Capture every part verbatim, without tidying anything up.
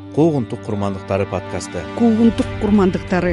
Куугунтук курмандыктары подкасты. Куугунтук курмандыктары.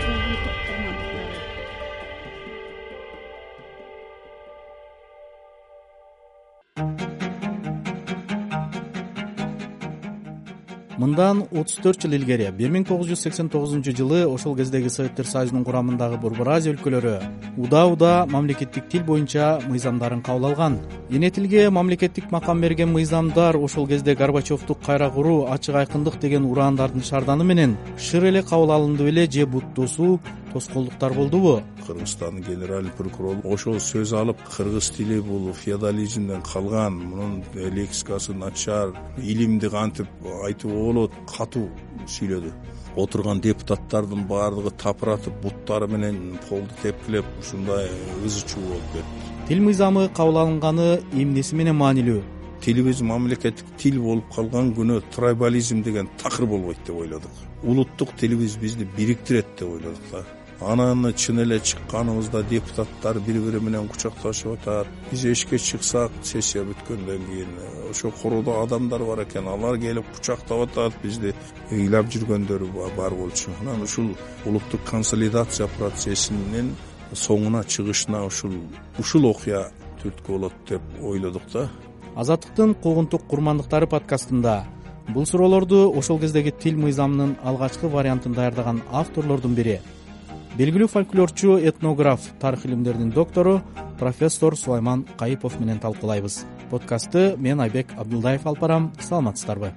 Мындан отуз төрт жыл илгери бир миң тогуз жүз сексен тогузунчу жылы ошол кездеги Советтер Союзунун курамындагы Борбор Азия өлкөлөрү удаа-удаа мамлекеттик тил боюнча мыйзамдарын кабыл алган. Эне тилге мамлекеттик макам берген мыйзамдар ошол кезде Горбачевду кайра куруу, ачык айкындык деген ураандардын шарданы менен шыр эле кабыл алынды беле же бут тосуу, тоскоолдуктар болдубу? Кыргызстандын генеральный прокурору ошол сөз алып, кыргыз тили бул феодализмден калган, мунун лексикасы начар, илимди кантип айтып болот, катуу сүйлөдү. Отурган депутаттардын баардыгы тапыратып, буттары менен полду тепкилеп, ушундай ызы чуу болуп кетти. Тил мыйзамы кабыл алынганы эмнеси менен маанилүү? Тилибиз мамлекеттик тил болуп калган күнү трайбализм деген такыр болбойт деп ойлодук. Улуттук тилибиз бизди бириктирет деп ойлодук да. Анан чын эле чыкканыбызда депутаттар бири-бири менен кучакташып атат. Биз эшикке чыксак, сессия бүткөндөн кийин ошо короодо адамдар бар экен, алар келип кучактап атат, бизди ыйлап жүргөндөрү бар болчу. Анан ушул улуттук консолидация процессинин соңуна чыгышына ушул ушул окуя түрткү болот деп ойлодук да. Азаттыктын Куугунтук курмандыктары подкастында бул суроолорду ошол кездеги тил мыйзамынын алгачкы вариантын даярдаган авторлордун бири, белгилүү фольклорчу, этнограф, тарых илимдеринин доктору профессор Сулайман Кайыпов менен талкуулайбыз. Подкастты мен Айбек Абдулдаев алып барам. Саламатсыздарбы?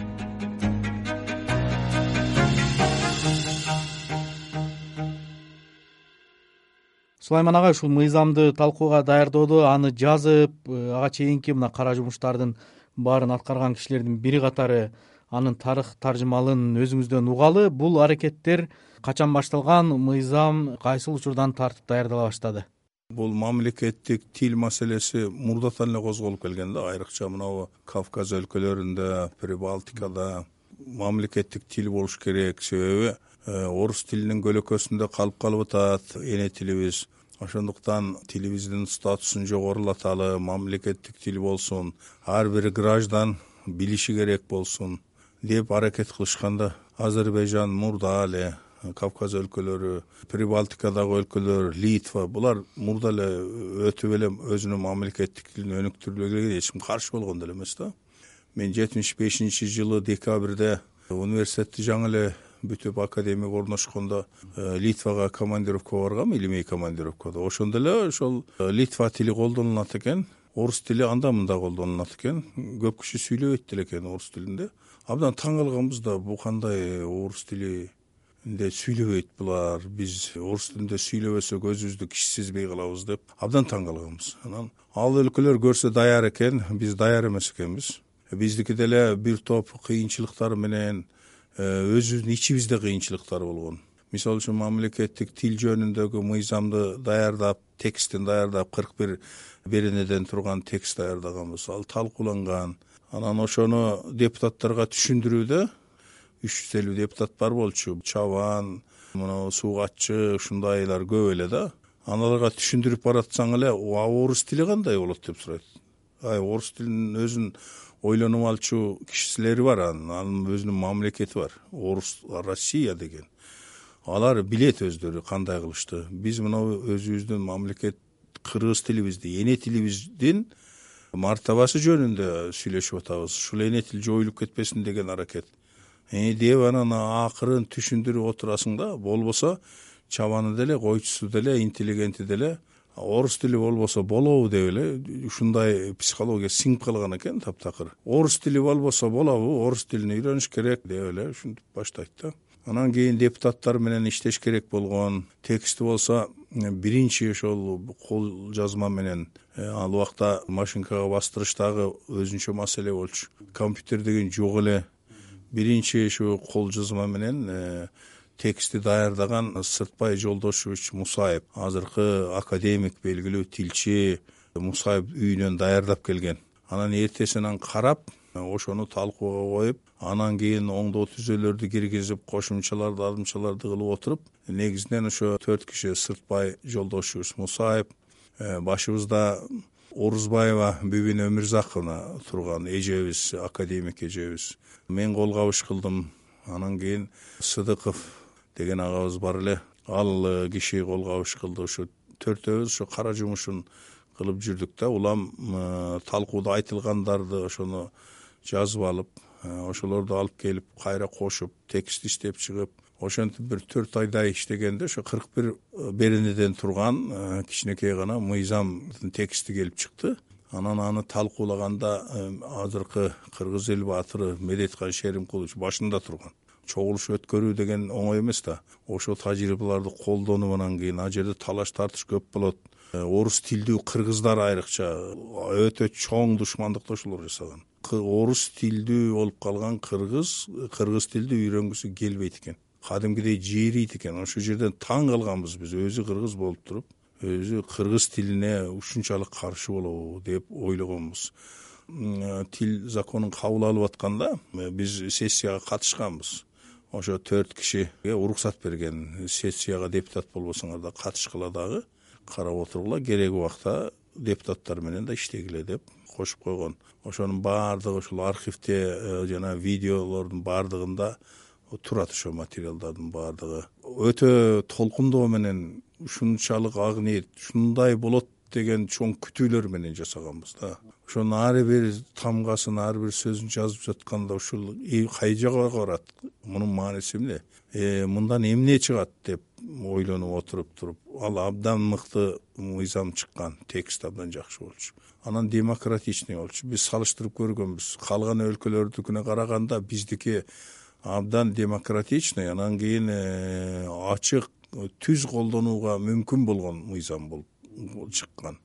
Сулайман ага, ушул мыйзамды талкууга даярдоодо, аны жазып, ага чейинки мына кара жумуштардын баарын аткарган кишилердин бири катары анын тарых таржымалын өзүңүздөн угалы. Бул аракеттер качан башталган, мыйзам кайсыл учурдан тартып даярдала баштады? Бул мамлекеттик тил маселеси мурдатан эле козголуп келген да, айрыкча мына Кавказ өлкөлөрүндө, Прибалтикада мамлекеттик тил болуш керек. Себеби орус тилинин көлөкөсүндө калып калып атат эне тилибиз. Ошондуктан тилибиздин статусун жогорулаталы, мамлекеттик тил болсун, ар бир граждан билиши керек болсун деп аракет кылышканда, Азербайжан мурда эле, Кавказ өлкөлөрү, Прибалтикадагы өлкөлөр, Литва, булар мурда эле өтүп эле өзүнүн мамлекеттик тилин өнүктүрүлгөнгө эч ким каршы болгон деле эмес да. Мен жетимиш бешинчи жылы декабрда университетти жаңы эле бүтүп академияга орношкондо Литвага командировка баргам, илимий командировкада. Ошондо эле ошол Литва тили колдонулат экен, орус тили анда-мында колдонулат экен. Көп киши сүйлөбөйт деле экен орус тилинде. Абдан таң калганбыз да, бул кандай орус тилинде сүйлөбөйт булар, биз орус тилинде сүйлөбөсөк өзүбүздү кичи сезбей калабыз деп абдан таң калганбыз. Анан ал өлкөлөр көрсө даяр экен, биз даяр эмес экенбиз. Биздики деле бир топ кыйынчылыктар менен өзүбүздүн ичибизде кыйынчылыктар болгон. Мисалы үчүн мамлекеттик тил жөнүндөгү мыйзамды даярдап, текстин даярдап, кырк бир беренеден турган текст даярдаганбыз. Ал талкууланган. Анан ошону депутаттарга түшүндүрүүдө үч жүз элүү депутат бар болчу. Чабан, мына суугатчы, ушундайлар көп эле да. Аналарга түшүндүрүп баратсаң эле, орус тили кандай болот деп сурайт. Ай, орус тилинин өзүн ойлонуп алчу кишилери бар, анын өзүнүн мамлекети бар. Орус Россия деген. Алар билет өздөрү кандай кылышты. Биз мына өзүбүздүн мамлекет кыргыз тилибизди, эне тилибиздин мартабасы жөнүндө сүйлөшүп атабыз. Ушул эне тил жоюлуп кетпесин деген аракет. Э деп анан акырын түшүндүрүп отурасың да, болбосо чабаны деле, койчусу деле, интеллигенти деле орус тили болбосо болобу деп эле ушундай психология сиңип калган экен таптакыр. Орус тили болбосо болобу, орус тилин үйрөнүш керек деп эле ушинтип баштайт да. Анан кийин депутаттар менен иштеш керек болгон. Тексти болсо биринчи ошол кол жазма менен, ал убакта машинкага бастырыштагы өзүнчө маселе болчу. Компьютер деген жок эле. Биринчи ошо кол жазма менен тексти даярдаган Сыртбай Жолдошевич Мусаев, азыркы академик, белгилүү тилчи Мусаев үйүнөн даярдап келген. Анан эртесинен карап, ошону талкууга коюп, анан кийин оңдоо түзөлөрдү киргизип, кошумчаларды, ардымчаларды кылып отуруп, негизинен ошо төрт киши Сыртбай Жолдошевич Мусаев, башыбызда Орузбаева Бүбүн Өмүрзаковна турган эжебиз, академик эжебиз. Мен кол кабыш кылдым. Анан кийин Сыдыков деген агабыз бар эле. Ал киши кол кабыш кылды. Ошо төртөөбүз ошо кара жумушун кылып жүрдүк да. Улам талкууда айтылгандарды ошону жазып алып, ошолорду алып келип кайра кошуп, текст иштеп чыгып, ошентип бир төрт айдай иштегенде ошо кырк бир беренеден турган кичинекей гана мыйзамдын тексти келип чыкты. Анан аны талкуулаганда азыркы Кыргыз эл баатыры Медеткан Шеримкулович башында турган. Чогулуш өткөрүү деген оңой эмес да. Ошол тажрыйбаларды колдонуунан кийин ал жерде талаш тартыш көп болот. Орус тилдүү кыргыздар айрыкча өтө чоң душмандыкташуулар жасаган. Орус тилдүү болуп калган кыргыз кыргыз тилди үйрөнгүсү келбейт экен. Кадимгидей жээрийт экен. Ошол жерден таң калганбыз биз, өзү кыргыз болуп туруп, өзү кыргыз тилине ушунчалык каршы болобу деп ойлогонбуз. Тил законун кабыл алып атканда биз сессияга катышканбыз. Ошо төрт кишиге уруксат берген. Сессияга депутат болбосоңор да катышкыла дагы, карап отургула, кереги убакта депутаттар менен да иштегиле деп кошуп койгон. Ошонун баардыгы ушул архивде жана видеолордун баардыгында турат, ошо материалдардын баардыгы. Өтө толкундоо менен ушунчалык ак ниет, ушундай болот деген чоң күтүүлөр менен жасаганбыз да. Ошонун ар бир тамгасын, ар бир сөзүн жазып жатканда ушул кай жака барат, мунун мааниси эмне? Э, мындан эмне чыгат деп ойлонуп отуруп туруп, ал абдан мыкты мыйзам чыккан, текст абдан жакшы болчу. Анан демократичный болчу. Биз салыштырып көргөнбүз. Калган өлкөлөрдүкүнө караганда биздики абдан демократичный, анан кийин ачык, түз колдонууга мүмкүн болгон мыйзам болуп чыккан.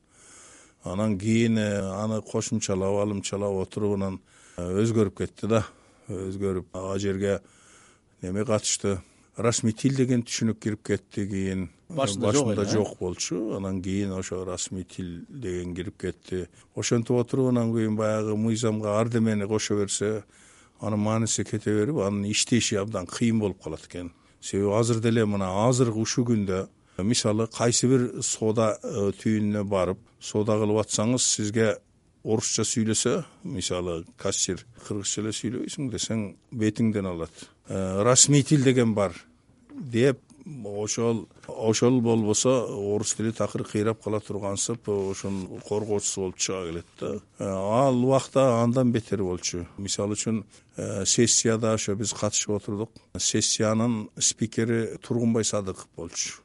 Анан кийин аны кошумчалап, алымчалап отуруп анан өзгөрүп кетти да. Өзгөрүп ал жерге неме катышты. Расмий тил деген түшүнүк кирип кетти кийин. Башында жок болчу. Анан кийин ошо расмий тил деген кирип кетти. Ошентип отуруп анан кийин баягы мыйзамга ардемени кошо берсе, анын мааниси кете берип, анын иштеши абдан кыйын болуп калат экен. Себеби азыр деле мына азыркы ушул күндө мисалы кайсы бир соода түйүнүнө барып, соода кылып атсаңыз, сизге орусча сүйлөсө, мисалы кассир кыргызча эле сүйлөбөйсүң десең, бетиңден алат. Расмий тил деген бар деп, ошол ошол болбосо орус тили такыр кыйрап кала тургансып, ошонун коргоочусу болуп чыга келет да. Ал убакта андан бетер болчу. Мисалы үчүн сессияда ошо биз катышып отурдук. Сессиянын спикери Тургунбай Садыков болчу.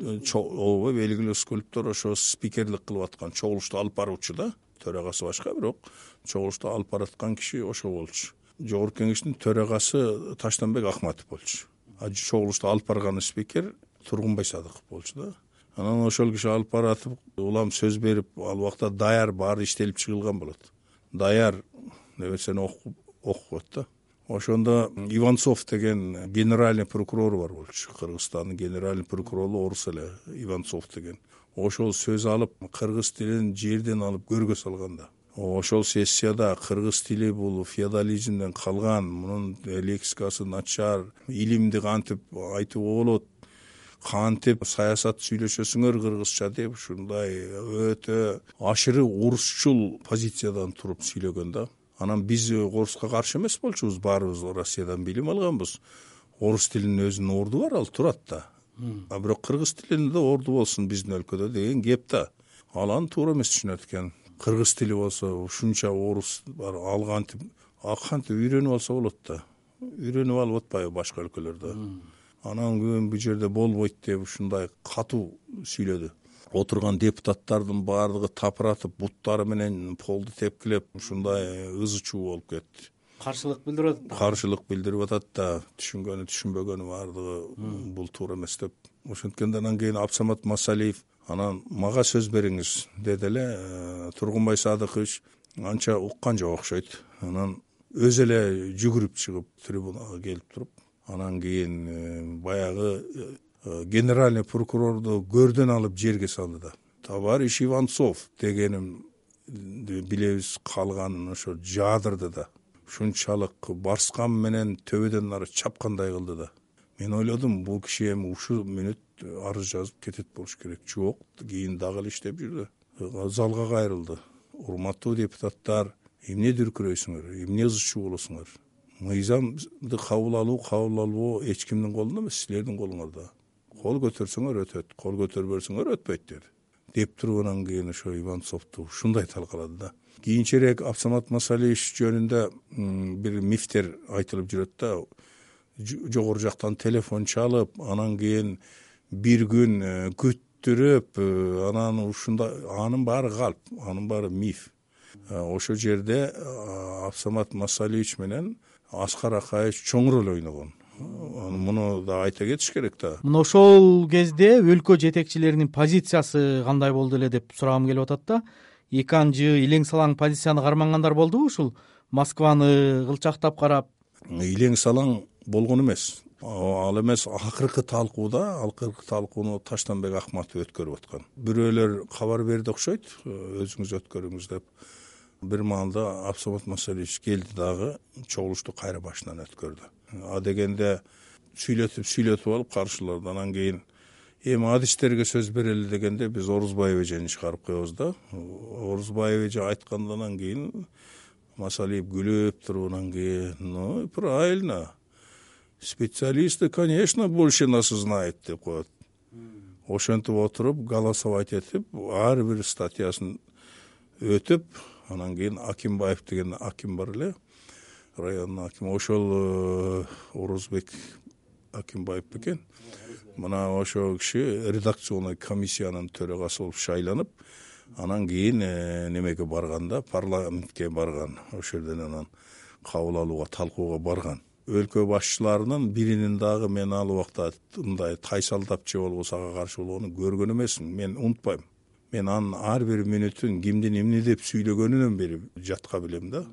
Ооба, белгилүү скульптор, ошо спикерлик кылып аткан, чогулушту алып баруучу да. Төрагасы башка, бирок чогулушту алып бараткан киши ошо болчу. Жогорку кеңештин төрагасы Таштанбек Акматов болчу. А чогулушту алып барган спикер Тургунбай Садыков болчу да. Анан ошол киши алып баратып, улам сөз берип, ал убакта даяр баары иштелип чыгылган болот. Даяр нерсени окуп окуп да. Ошондо Иванцов деген генеральный прокурор бар болчу. Кыргызстандын генеральный прокурору орус эле, Иванцов деген. Ошол сөз алып, кыргыз тилин жерден алып көргө салганда. Ошол сессияда кыргыз тили бул феодализмден калган, мунун лексикасы начар, илимди кантип айтууга болот, кантип саясат сүйлөшөсүңөр кыргызча деп, ушундай өтө ашыры орусчул позициядан туруп сүйлөгөн да. Анан биз оруска каршы эмес болчубуз, баарыбыз Россиядан билим алганбыз. Орус тилинин өзүнүн орду бар, ал турат да. А бирок кыргыз тилинде орду болсун биздин өлкөдө деген кеп да. Ал аны туура эмес түшүнөт экен. Кыргыз тили болсо ушунча орус бар, ал кантип кантип үйрөнүп алса болот да. Үйрөнүп алып атпайбы башка өлкөлөрдө. Анан күн бу жерде болбойт деп ушундай катуу сүйлөдү. Отурган депутаттардын баардыгы тапыратып, буттары менен полду тепкилеп, ушундай ызы чуу болуп кетти. Каршылык билдирип атат. Каршылык билдирип атат да, түшүнгөнү түшүнбөгөнү баардыгы бул туура эмес деп. Ошенткенде анан кийин Абсамат Масалиев анан мага сөз бериңиз деди эле. Тургунбай Садыкович анча уккан жок окшойт. Анан өзү эле жүгүрүп чыгып трибунага келип туруп, анан кийин баягы генеральный прокурорду көрдөн алып жерге салды да. Товарищ Иванцов дегеним билебиз, калганын ошо жаадырды да. Ушунчалык барскан менен төбөдөн ары чапкандай кылды да. Мен ойлодум, бул киши эми ушул мүнөт арыз жазып кетет болуш керек. Жок, кийин дагы эле иштеп жүрдү. Залга кайрылды. урматтуу депутаттар, эмне дүркүрөйсүңөр, эмне ыз чуу болосуңар? Мыйзамды кабыл алуу, кабыл албоо эч кимдин колунда эмес, силердин колуңарда. Кол көтөрсөңөр өтөт, кол көтөрбөсөңөр өтпөйт деди. Деп туруп анан кийин ошо Иванцовду ушундай талкалады да. Кийинчерээк Абсамат Масалиевич жөнүндө бир мифтер айтылып жүрөт да. Жогору жактан телефон чалып, анан кийин бир күн күттүрүп, анан ушундай, анын баары калп, анын баары миф. Ошо жерде Абсамат Масалиевич менен Аскар Акаевич чоң роль ойногон. Муну да айта кетиш керек да. Мына ошол кезде өлкө жетекчилеринин позициясы кандай болду эле деп сурагым келип атат да. Эки анжы илең салаң позицияны кармангандар болдубу ушул Москваны кылчактап карап? Илең салаң болгон эмес. Ал эмес, акыркы талкууда, акыркы талкууну Таштанбек Акматов өткөрүп аткан. Бирөөлөр кабар берди окшойт, өзүңүз өткөрүңүз деп. Бир маалда Абсамат Масалиевич келди дагы, чогулушту кайра башынан өткөрдү. А дегенде сүйлөтүп сүйлөтүп алып каршыларды. Анан кийин эми адистерге сөз берели дегенде биз Орузбаев эжени чыгарып коебуз да. Орузбаев эже айткандан кийин Масалиев күлүп туруп, анан кийин ну правильно, специалисты, конечно, больше нас знает деп коет. Ошентип отуруп, голосовать этип, ар бир статьясын өтүп, анан кийин Акимбаев деген аким бар эле, райондун акими, ошол Орузбек Акимбаев бекен. Мына ошол киши редакционный комиссиянын төрагасы болуп шайланып, анан кийин немеге барганда, парламентке барган. Ошол жерден анан кабыл алууга, талкууга барган. Өлкө башчыларынын биринин дагы мен ал убакта мындай тайсалдап же болбосо ага каршы болгонун көргөн эмесмин. Мен унутпайм. Мен анын ар бир мүнөтүн кимдин эмне деп сүйлөгөнүнөн бери жатка билем да.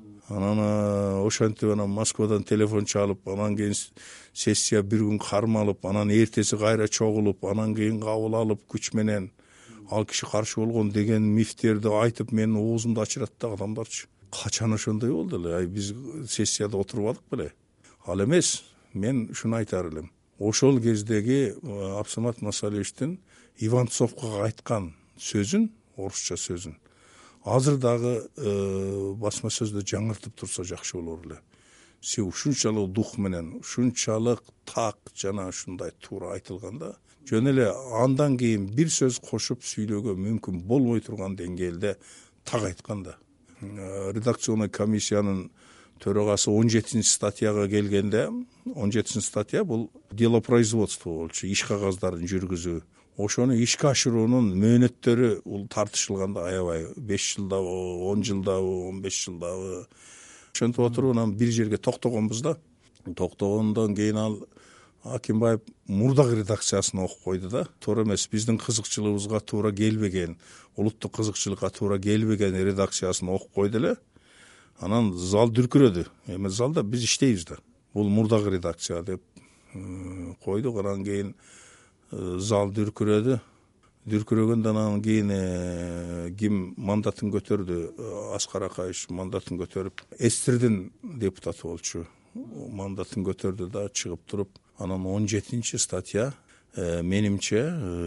Анан ошентип анан Москвадан телефон чалып, анан кийин сессия бир күн кармалып, анан эртеси кайра чогулуп, анан кийин кабыл алып күч менен ал киши каршы болгон деген мифтерди айтып менин оозумду ачырат да адамдарчы. Качан ошондой болду эле? Ай биз сессияда отурбадык беле? Ал эмес, мен ушуну айтар элем. Ошол кездеги Абсамат Масалиевичтин Иванцовго айткан сөзүн, орусча сөзүн азыр дагы басма сөздө жаңыртып турса жакшы болор эле. Се ушунчалык дух менен, ушунчалык так жана ушундай туура айтылганда, жөн эле андан кийин бир сөз кошуп сүйлөөгө мүмкүн болбой турган деңгээлде так айткан да. Редакционный комиссиянын төрагасы он жетинчи статьяга келгенде, он жетинчи статья бул делопроизводство болчу, иш кагаздарын жүргүзүү. Ошону ишке ашыруунун мөөнөттөрү бул тартышылганда аябай беш жылдабы, он жылдабы, он беш жылдабы. Ошентип отуруп анан бир жерге токтогонбуз да. Токтогондон кийин ал Акимбаев мурдагы редакциясын окуп койду да. Туура эмес, биздин кызыкчылыгыбызга туура келбеген, улуттук кызыкчылыкка туура келбеген редакциясын окуп койду эле. Анан зал дүркүрөдү. Эми залда биз иштейбиз да. Бул мурдагы редакция деп койдук. Анан кийин зал дүркүрөдү. Дүркүрөгөндөн анан кийин ким мандатын көтөрдү? Аскар Акаевич мандатын көтөрүп, Эстердин депутаты болчу. Мандатын көтөрдү да чыгып туруп, анан он жетинчи статья менимче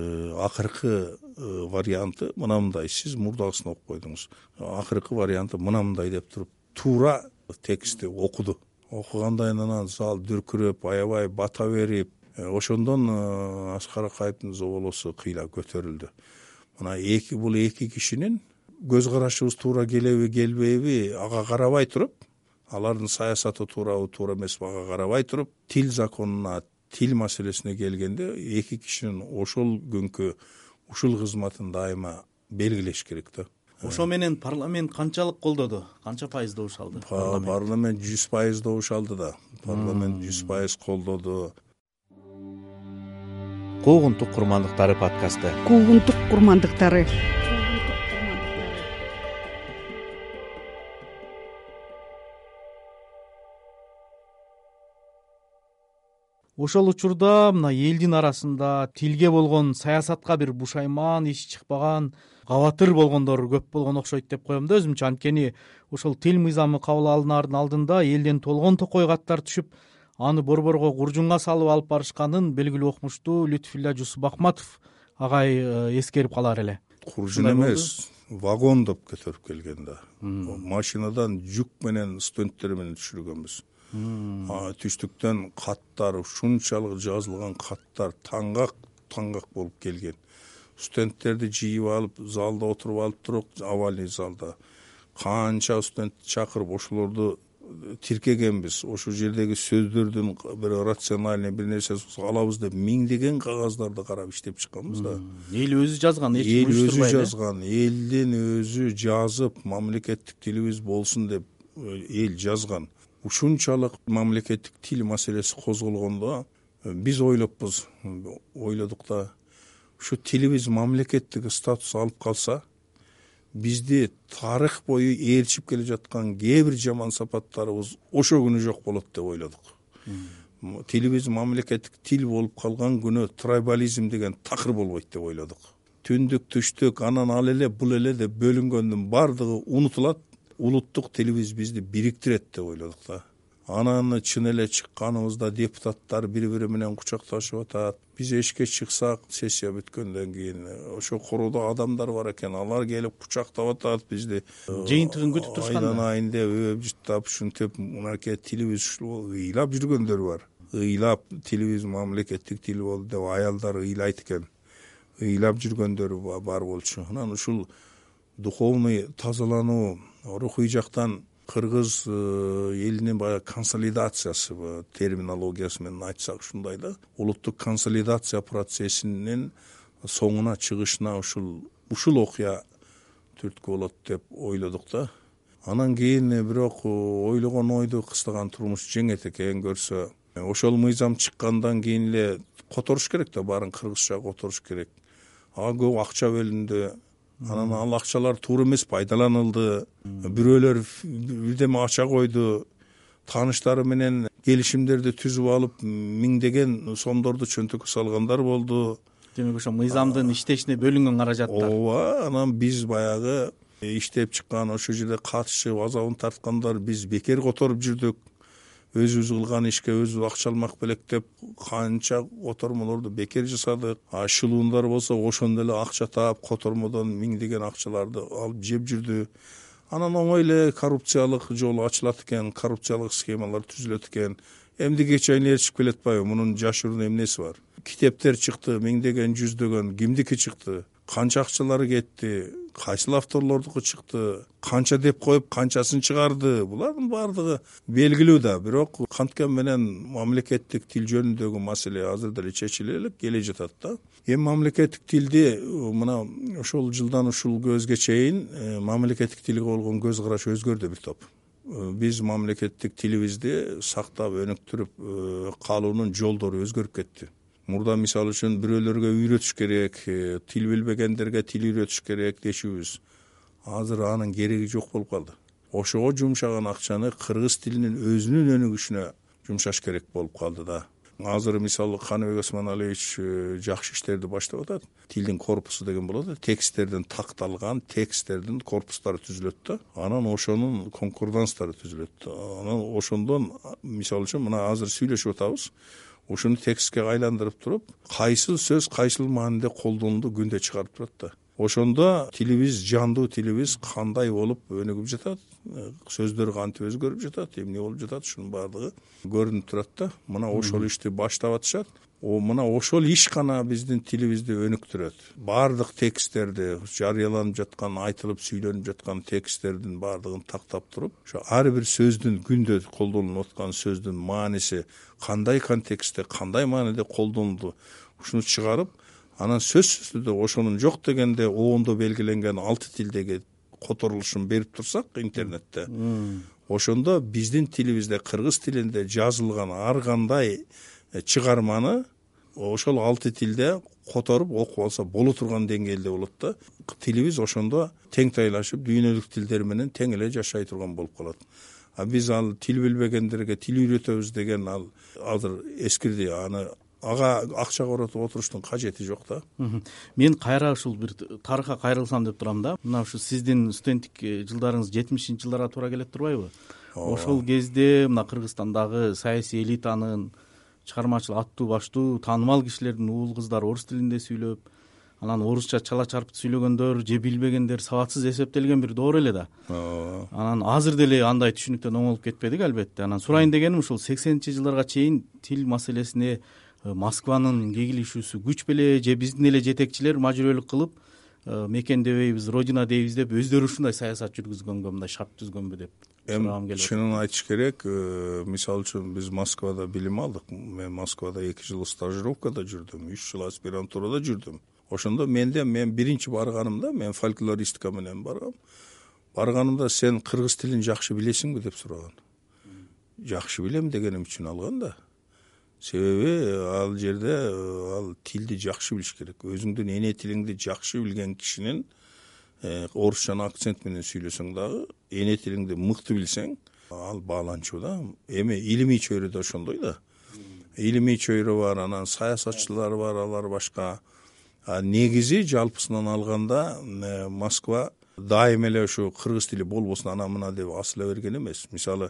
акыркы варианты мынандай. Сиз мурдагысын окуп койдуңуз. Акыркы варианты мынандай деп туруп, туура текстти окуду. Окугандан анан зал дүркүрөп, аябай бата берип, ошондон Аскар Акаевдин зоболосу кыйла көтөрүлдү. Мына эки бул эки кишинин көз карашыбыз туура келеби, келбейби ага карабай туруп, алардын саясаты туурабы, туура эмеспи ага карабай туруп, тил законуна, тил маселесине келгенде эки кишинин ошол күнкү ушул кызматын дайыма белгилеш керек да. Ошо менен парламент канчалык колдоду? Канча пайыз добуш алды? Парламент жүз пайыз добуш алды да. Парламент жүз пайыз колдоду. Куугунтук курмандыктары подкасты. Куугунтук курмандыктары. Ошол учурда мына элдин арасында тилге болгон, саясатка бир бушайман, иш чыкпаган, кабатыр болгондор көп болгон окшойт деп коем да өзүмчө. Анткени ошол тил мыйзамы кабыл алынаардын алдында элден толгон токой каттар түшүп, аны борборго куржунга салып алып барышканын белгилүү окумуштуу Лютфулла Жусуп Ахматов агай эскерип калар эле. Куржун эмес, вагондоп көтөрүп келген да. Машинадан жүк менен студенттер менен түшүргөнбүз. Түштүктөн каттар, ушунчалык жазылган каттар таңгак таңгак болуп келген. Студенттерди жыйып алып, залда отуруп алып туруп, авальный залда канча студент чакырып ошолорду тиркегенбиз. Ошол жердеги сөздөрдүн бир рациональный бир нерсе алабыз деп миңдеген кагаздарды карап иштеп чыкканбыз да. Эл өзү жазган, эч Эл ким өзү уюштурбай эле. жазган, элдин өзү жазып, мамлекеттик тилибиз болсун деп эл жазган. Ушунчалык мамлекеттик тил маселеси козголгондо биз ойлоппуз, ойлодук да, ушу тилибиз мамлекеттик статус алып калса, бизди тарых бою ээрчип келе жаткан кээ бир жаман сапаттарыбыз ошо күнү жок болот деп ойлодук. Тилибиз мамлекеттик тил болуп калган күнү трайбализм деген такыр болбойт деп ойлодук. Түндүк, түштүк, анан ал эле, бул эле деп бөлүнгөндүн бардыгы унутулат. Улуттук тилибиз бизди бириктирет деп ойлодук да. Анан чын эле чыкканыбызда депутаттар бири-бири менен кучакташып атат. Биз эшикке чыксак, сессия бүткөндөн кийин ошо короодо адамдар бар экен, алар келип кучактап атат бизди. Жыйынтыгын күтүп турушканда. Айдан деп, өп жыттап, ушинтип, мынакей тилибиз ушул ыйлап жүргөндөр бар. Ыйлап тилибиз мамлекеттик тил болду деп аялдар ыйлайт экен. Ыйлап жүргөндөр бар болчу. Анан ушул духовный тазалануу, рухий жактан кыргыз элинин баягы консолидациясы, терминологиясы менен айтсак ушундай да, улуттук консолидация процессинин соңуна чыгышына ушул ушул окуя түрткү болот деп ойлодук да. Анан кийин бирок ойлогон ойду кыстаган турмуш жеңет экен көрсө, ошол мыйзам чыккандан кийин эле которуш керек да, баарын кыргызча которуш керек. Ага көп акча бөлүндү. Анан ал акчалар туура эмес пайдаланылды. Бирөөлөр бирдеме ача койду. Тааныштары менен келишимдерди түзүп алып, миңдеген сомдорду чөнтөккө салгандар болду. Демек ошо мыйзамдын иштешине бөлүнгөн каражаттар. Ооба, анан биз баягы иштеп чыккан, ошо жерде катышып азабын тарткандар биз бекер которуп жүрдүк. Өзүбүз кылган ишке өзүбүз акча алмак белек деп канча котормолорду бекер жасадык. А шылуундар болсо ошондо эле акча таап котормодон миңдеген акчаларды алып жеп жүрдү. Анан оңой эле коррупциялык жол ачылат экен, коррупциялык схемалар түзүлөт экен. Эмдиге чейин ээрчип келет атпайбы? Мунун жашыруун эмнеси бар? Китептер чыкты, миңдеген, жүздөгөн, кимдики чыкты? Канча акчалары кетти? Кайсыл авторлордуку чыкты? Канча деп коюп, канчасын чыгарды? Булардын бардыгы белгилүү да. Бирок канткен менен мамлекеттик тил жөнүндөгү маселе азыр деле чечиле элек келе жатат да. Эми мамлекеттик тилди мына ошол жылдан ушул көзгө чейин мамлекеттик тилге болгон көз караш өзгөрдү бир топ. Биз мамлекеттик тилибизди сактап, өнүктүрүп калуунун жолдору өзгөрүп кетти. Мурда мисалы үчүн бирөөлөргө үйрөтүш керек, тил билбегендерге тил үйрөтүш керек дешибиз. Азыр анын кереги жок болуп калды. Ошого жумшаган акчаны кыргыз тилинин өзүнүн өнүгүшүнө жумшаш керек болуп калды да. Азыр мисалы Каныбек Осмоналиевич жакшы иштерди баштап атат. Тилдин корпусу деген болот. Тексттердин такталган тексттердин корпустары түзүлөт да. Анан ошонун конкорданстары түзүлөт. Анан ошондон мисалы үчүн мына азыр сүйлөшүп атабыз. Ушуну текстке айландырып туруп, кайсыл сөз кайсыл мааниде колдонулду күндө чыгарып турат да. Ошондо тилибиз, жандуу тилибиз кандай болуп өнүгүп жатат, сөздөр кантип өзгөрүп жатат, эмне болуп жатат, ушунун баардыгы көрүнүп турат да. Мына ошол ишти баштап атышат. О, мына ошол иш гана биздин тилибизди өнүктүрөт. Бардык тексттерди, жарыяланып жаткан, айтылып сүйлөнүп жаткан тексттердин бардыгын тактап туруп, ошо ар бир сөздүн күндө колдонулуп аткан сөздүн мааниси кандай контекстте, кандай мааниде колдонулду, ушуну чыгарып, анан сөзсүз түрдө ошонун жок дегенде обондо белгиленген алты тилдеги которулушун берип турсак интернетте, ошондо биздин тилибизде, кыргыз тилинде жазылган ар кандай чыгарманы ошол алты тилде которуп окуп алса боло турган деңгээлде болот да. Тилибиз ошондо теңтайлашып, дүйнөлүк тилдер менен тең эле жашай турган болуп калат. А биз ал тил билбегендерге тил үйрөтөбүз деген ал азыр эскирди. Аны ага акча коротуп отуруштун кажети жок да. Мен кайра ушул бир тарыхка кайрылсам деп турам да. Мына ушу сиздин студенттик жылдарыңыз жетимишинчи жылдарга туура келет турбайбы? Ошол кезде мына Кыргызстандагы саясий элитанын чыгармачыл аттуу баштуу таанымал кишилердин уул кыздары орус тилинде сүйлөп, анан орусча чала чарпыт сүйлөгөндөр же билбегендер сабатсыз эсептелген бир доор эле да. Анан азыр деле андай түшүнүктөн оңолуп кетпедик албетте. Анан сурайын дегеним ушул сексенинчи жылдарга чейин тил маселесине Москванын кегилишүүсү күч беле же биздин эле жетекчилер мажбүрөлүк кылып мекен дебейбиз, родина дейбиз деп өздөрү ушундай саясат жүргүзгөнгө, мындай шарт түзгөнгө деп сурагым келет. Чынын айтыш керек, мисалы үчүн биз Москвада билим алдык. Мен Москвада эки жыл стажировкада жүрдүм, үч жыл аспирантурада жүрдүм. Ошондо менде мен биринчи барганымда мен фольклористика менен баргам. Барганымда сен кыргыз тилин жакшы билесиңби деп сураган. Жакшы билем дегеним үчүн алган да. Себеби ал жерде ал тилди жакшы билиш керек. Өзүңдүн эне тилиңди жакшы билген кишинин орусча акцент менен сүйлөсөң дагы, эне тилиңди мыкты билсең, ал бааланчу да. Эми илимий чөйрөдө ошондой да. Илимий чөйрө бар, анан саясатчылар бар, алар башка. А негизи жалпысынан алганда Москва дайым эле ушу кыргыз тили болбосун ана мына деп асыла берген эмес. Мисалы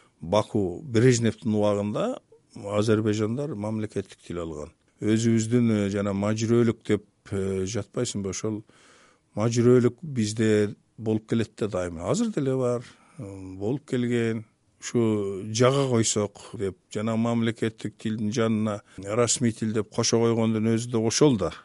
Баку Брежневдин убагында Азербайжандар мамлекеттик тил алган. Өзүбүздүн жана мажбүрөлүк деп жатпайсыңбы, ошол мажбүрөлүк бизде болуп келет да дайым. Азыр деле бар, болуп келген. Ушу жага койсок деп жана мамлекеттик тилдин жанына расмий тил деп кошо койгондун өзү да ошол да.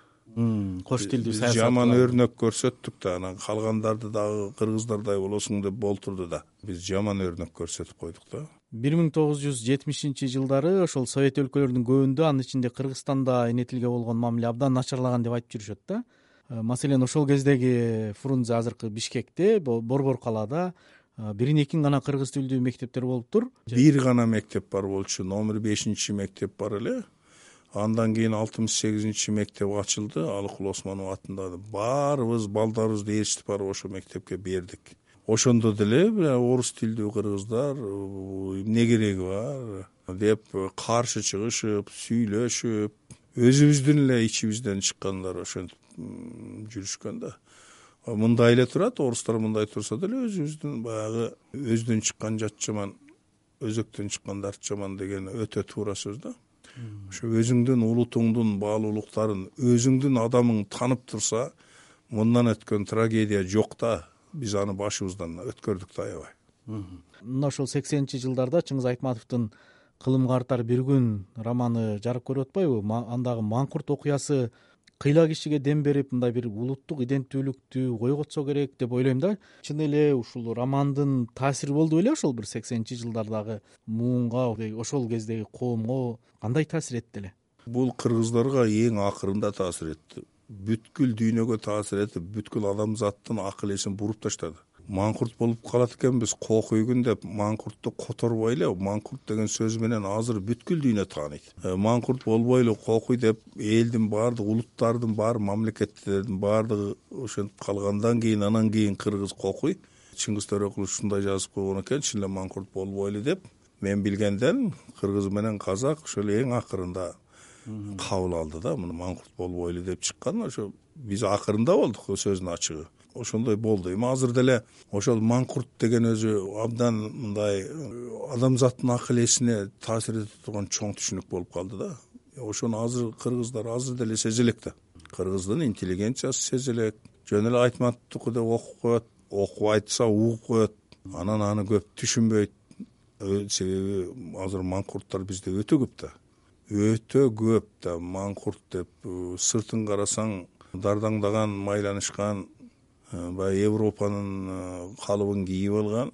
Кош тилдүү саясат жаман өрнөк көрсөттүк да, анан калгандарды дагы кыргыздардай болосуң деп болтурду да. Биз жаман өрнөк көрсөтүп койдук да. бир миң тогуз жүз жетимишинчи жылдары ошол совет өлкөлөрүнүн көбүндө, анын ичинде Кыргызстанда эне тилге болгон мамиле абдан начарлаган деп айтып жүрүшөт да. Маселен, ошол кездеги Фрунзе азыркы Бишкекте, Борбор калаада бирин экин гана кыргыз тилдүү мектептер болуптур. Бир гана мектеп бар болчу, номер бешинчи мектеп бар эле. Андан кийин алтымыш сегизинчи мектеп ачылды, Алыкул Осмонов атындагы. Баарыбыз балдарыбызды ээрчитип барып ошо мектепке бердик. Ошондо деле орус тилдүү кыргыздар эмне кереги бар деп каршы чыгышып, сүйлөшүп, өзүбүздүн эле ичибизден чыккандар ошентип жүрүшкөн да. Мындай эле турат, орустар мындай турса деле өзүбүздүн баягы өздөн чыккан жат жаман, өзөктөн чыккан дарт жаман деген өтө туура сөз да. Ошо өзүңдүн улутуңдун баалуулуктарын, өзүңдүн адамың танып турса, мындан өткөн трагедия жок да. Биз аны башыбыздан өткөрдүк да аябай. Мына ошол сексенинчи жылдарда Чыңгыз Айтматовдун Кылымга артар бир күн романы жарык көрүп атпайбы? Андагы Маңкурт окуясы кыйла кишиге дем берип, мындай бир улуттук иденттүүлүктү койготсо керек деп ойлойм да. Чын эле ушул романдын таасири болду беле ошол бир сексенинчи жылдардагы муунга, ошол кездеги коомго кандай таасир этти эле? Бул кыргыздарга эң акырында таасир этти. Бүткүл дүйнөгө таасир этип, бүткүл адамзаттын акыл эсин буруп таштады. Маңкурт болуп калат экенбиз, кокуйгун деп Маңкуртту которбой эле, Маңкурт деген сөз менен азыр бүткүл дүйнө тааныйт. Маңкурт болбойлу, кокуй деп элдин баардык, улуттардын баары, мамлекеттердин баардыгы ошентип калгандан кийин, анан кийин кыргыз кокуй. Чыңгыз Төрөкулов ушундай жазып койгон экен, чын эле Маңкурт болбойлу деп. Мен билгенден кыргыз менен казак ошол эң акырында кабыл алды да, муну Маңкурт болбойлу деп чыккан. Ошо биз акырында болдук сөздүн ачыгы. Ошондой болду. Эми азыр деле ошол Маңкурт деген өзү абдан мындай адамзаттын акыл эсине таасир этип турган чоң түшүнүк болуп калды да. Ошону азыр кыргыздар азыр деле сезелек да. Кыргыздын интеллигенциясы сезелек. Жөн эле Айтматовдуку деп окуп коет, окуп айтса угуп коет. Анан аны көп түшүнбөйт. Себеби азыр Маңкурттар бизде өтө көп да. Өтө көп да. Маңкурт деп сыртын карасаң дардаңдаган, майланышкан, баягы Европанын калыбын кийип алган,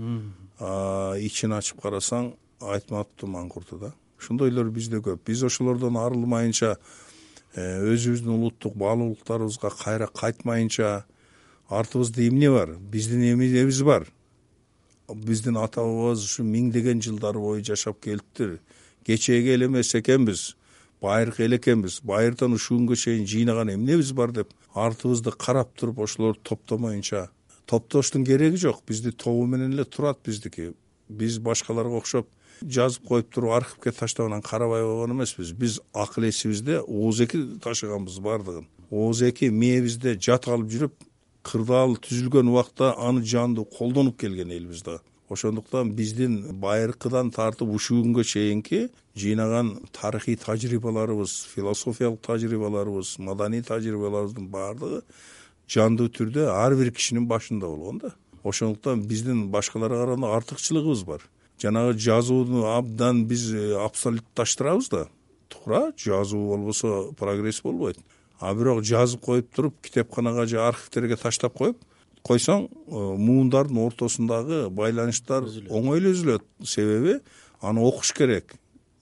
ичин ачып карасаң Айтматовдун Маңкурту да. Ошондойлор бизде көп. Биз ошолордон арылмайынча, өзүбүздүн улуттук баалуулуктарыбызга кайра кайтмайынча, артыбызда эмне бар? Биздин эмнебиз бар? Биздин ата бабабыз ушу миңдеген жылдар бою жашап келиптир. Кечеги эл эмес экенбиз, байыркы эл экенбиз. Байырдан ушул күнгө чейин жыйнаган эмнебиз бар деп артыбызды карап туруп ошолорду топтомоюнча, топтоштун кереги жок. Бизди тобу менен эле турат биздики. Биз башкаларга окшоп жазып коюп туруп архивке таштап анан карабай койгон эмеспиз. Биз акыл эсибизде ооз-эки ташыганбыз бардыгын. ооз-эки мээбизде жат алып жүрүп, кырдаал түзүлгөн убакта аны жандуу колдонуп келген элбиз да. ошондуктан биздин байыркыдан тартып ушул күнгө чейинки жыйнаган тарыхый тажрыйбаларыбыз, философиялык тажрыйбаларыбыз, маданий тажрыйбаларыбыздын баардыгы жандуу түрдө ар бир кишинин башында болгон да. Ошондуктан биздин башкаларга караганда артыкчылыгыбыз бар. Жанагы жазууну абдан биз абсолютташтырабыз да. Туура, жазуу болбосо прогресс болбойт. А бирок жазып коюп туруп китепканага же архивтерге таштап коюп койсоң, муундардын ортосундагы байланыштар оңой эле үзүлөт. Себеби аны окуш керек.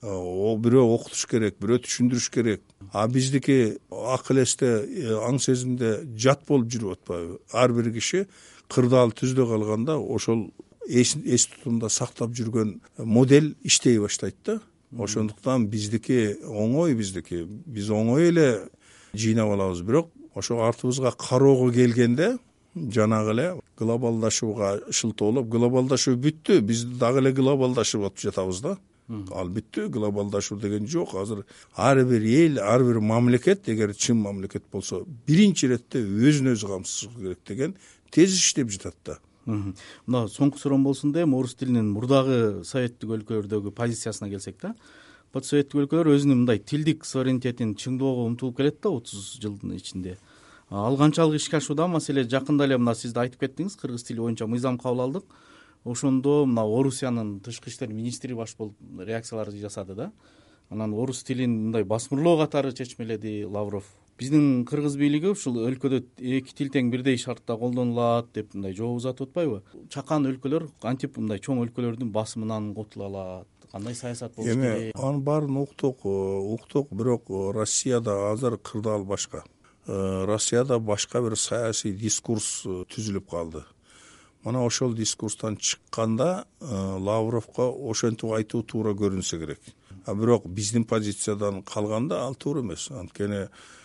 О бирөө окутуш керек, бирөө түшүндүрүш керек. А биздики акыл эсте, аң сезимде жат болуп жүрүп атпайбы? Ар бир киши кырдаал түздө калганда ошол эс тутумда сактап жүргөн модель иштей баштайт да. Ошондуктан биздики оңой, биздики биз оңой эле жыйнап алабыз. Бирок ошо артыбызга кароого келгенде жанагы эле глобалдашууга шылтоолоп, глобалдашуу бүттү, биз дагы эле глобалдашып жатабыз да. Ал бүттү, глобалдашуу деген жок. Азыр ар бир эл, ар бир мамлекет, эгер чын мамлекет болсо, биринчи иретте өзүн өзү камсыз керек деген тез иштеп жатат да. Мына соңку суроом болсун да, эми орус тилинин мурдагы советтик өлкөлөрдөгү позициясына келсек да. Советтик өлкөлөр өзүнүн мындай тилдик суверенитетин чыңдоого умтулуп келет да отуз жылдын ичинде. Ал канчалык ишке ашууда? Маселе жакында эле мына сиз да айтып кеттиңиз, кыргыз тили боюнча мыйзам кабыл алдык. Ошондо мына Орусиянын тышкы иштер министри баш болуп реакциялар жасады да. Анан орус тилин мындай басмырлоо катары чечмеледи Лавров. Биздин кыргыз бийлиги ушул өлкөдө эки тил тең бирдей шартта колдонулат деп мындай жооп узатып атпайбы? Чакан өлкөлөр кантип мындай чоң өлкөлөрдүн басымынан котула алат? Кандай саясат болуш керек? Эми анын баарын уктук, уктук, бирок Россияда азыр кырдаал башка. Россияда башка бир саясий дискурс түзүлүп калды. Мына ошол дискурстан чыкканда Лавровго ошентип айтуу туура көрүнсө керек. А бирок биздин позициядан калганда ал туура эмес. Анткени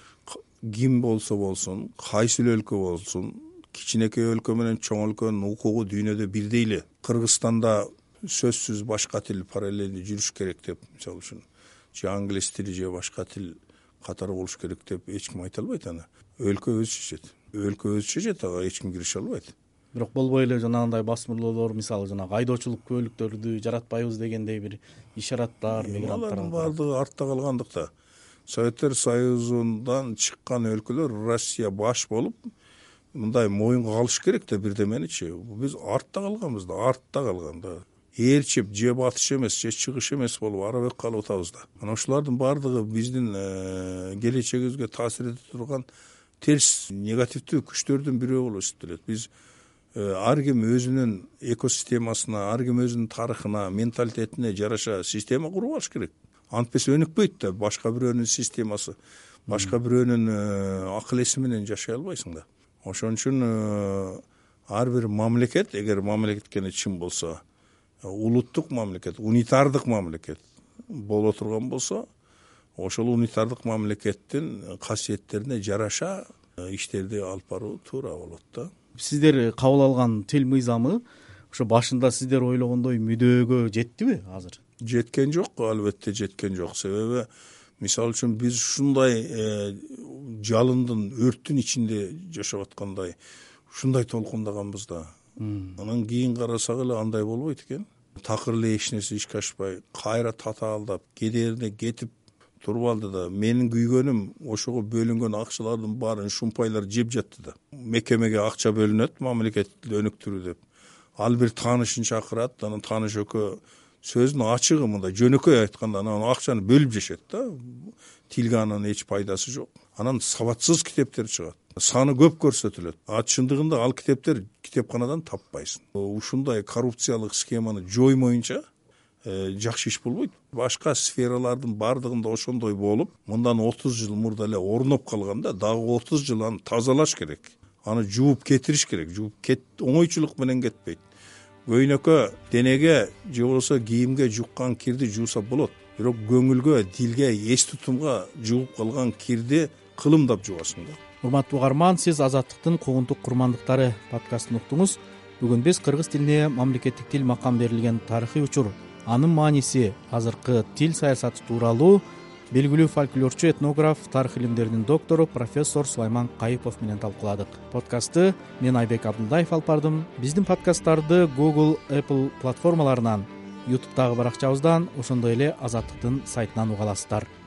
ким болсо болсун, кайсы өлкө болсун, кичинекей өлкө менен чоң өлкөнүн укугу дүйнөдө бирдей эле. Кыргызстанда сөзсүз башка тил параллельно жүрүш керек деп, мисалы үчүн, же англис тили же башка тил катары болуш керек деп эч ким айта албайт аны. Өлкө өзү чечет. Өлкө өзү чечет, ага эч ким киреше албайт. Бирок болбой эле жанагындай басмырлоолор, мисалы жанагы айдоочулук көөлүктөрдү жаратпайбыз дегендей бир ишараттар, мигранттар баардыгы артта калгандыкта. Советтер Союзундан чыккан өлкөлөр Россия баш болуп мындай моюнга алыш керек да бирдеменичи. Биз артта калганбыз да, артта калган да. Ээрчип же батыш эмес, же чыгыш эмес болуп ара бек калып атабыз да. Мына ушулардын баардыгы биздин келечегибизге таасир эте турган терс негативдүү күчтөрдүн бирөө болуп эсептелет. Биз ар ким өзүнүн экосистемасына, ар ким өзүнүн тарыхына, менталитетине жараша система куруп алыш керек. Антпесе өнүкпөйт да, башка бирөөнүн системасы, башка бирөөнүн акыл эси менен жашай албайсың да. Ошон үчүн ар бир мамлекет, эгер мамлекеткене чын болсо, улуттук мамлекет, унитардык мамлекет боло турган болсо, ошол унитардык мамлекеттин касиеттерине жараша иштерди алып баруу туура болот да. Сиздер кабыл алган тил мыйзамы ошо башында сиздер ойлогондой мүдөөгө жеттиби азыр? Жеткен жок, албетте жеткен жок. Себеби мисалы үчүн биз ушундай жалындын, өрттүн ичинде жашап аткандай ушундай толкундаганбыз да. Анан кийин карасак эле андай болбойт экен. Такыр эле эч нерсе ишке ашпай, кайра татаалдап, кедерине кетип туруп алды да. Менин күйгөнүм ошого бөлүнгөн акчалардын баарын шумпайлар жеп жатты да. Мекемеге акча бөлүнөт, мамлекетти өнүктүрүү деп. Ал бир таанышын чакырат, анан тааныш экөө сөздүн ачыгы мындай жөнөкөй айтканда анан акчаны бөлүп жешет да. Тилге анан эч пайдасы жок. Анан сабатсыз китептер чыгат. Саны көп көрсөтүлөт. А чындыгында ал китептер китепканадан таппайсың. Ушундай коррупциялык схеманы жоймоюнча жакшы иш болбойт. Башка сфералардын баардыгында ошондой болуп, мындан отуз жыл мурда эле орноп калганда, дагы отуз жыл аны тазалаш керек. Аны жууп кетириш керек. Жууп кет оңойчулук менен кетпейт. Көйнөккө, денеге же болбосо кийимге жуккан кирди жууса болот. Бирок көңүлгө, дилге, эс тутумга жууп калган кирди кылымдап жуасың да. Урматтуу угарман, сиз Азаттыктын Куугунтук курмандыктары подкастын уктуңуз. Бүгүн биз кыргыз тилине мамлекеттик тил макам берилген тарыхый учур, анын мааниси, азыркы тил саясаты тууралуу белгилүү фольклорчу, этнограф, тарых илимдеринин доктору профессор Сулайман Кайыпов менен талкууладык. Подкастты мен Айбек Абдулдаев алып бардым. Биздин подкасттарды Google, Apple платформаларынан, YouTube'дагы баракчабыздан, ошондой эле Азаттыктын сайтынан уга аласыздар.